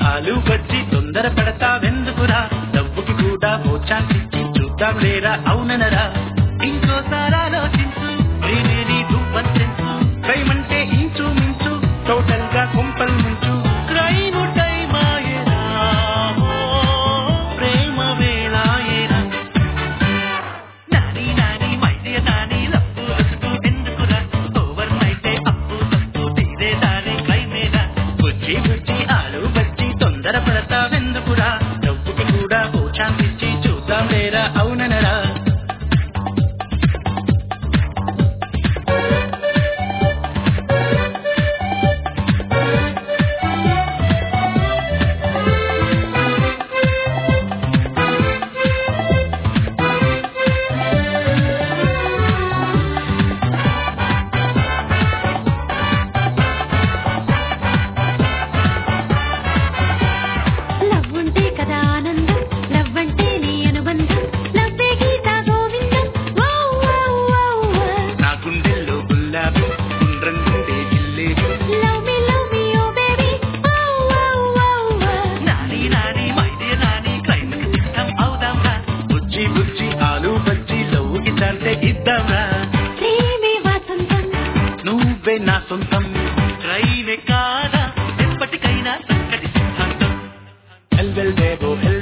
ఆలు బజ్జి తొందర పడతావెందుకురా డబ్బుకి కూడా ఓ ఛాన్స్ ఇచ్చి చూద్దాం లేరా అవుననరా ఇంకోసారి ఆలోచించు ప్రేమే నీకు వంతెంచు క్రైమ్ అంటే ఇంచు మించు టోటల్ గా కుంపల్ ముంచు క్రైమ్ టైమ్ ఆయరా ప్రేమ వేళాయేరా నాని నాని మైడియ నాని లప్పు రుసుకు ఎందుకురా ఓవర్ నైటే అప్పు తప్పు తీరే దాని క్రైమేరా బుజ్జి బుజ్జి ఆలు బజ్జి తొందర పడతావెందుకురా డబ్బుకి కూడా ఓ ఛాన్స్ ఇచ్చి చూద్దాం లేరా అవుననరా నువ్వే నా సొంతం క్రైమే కాదా ఎప్పటికైనా చక్కటి సిద్ధాంతం ఎల్వెల్ దేవో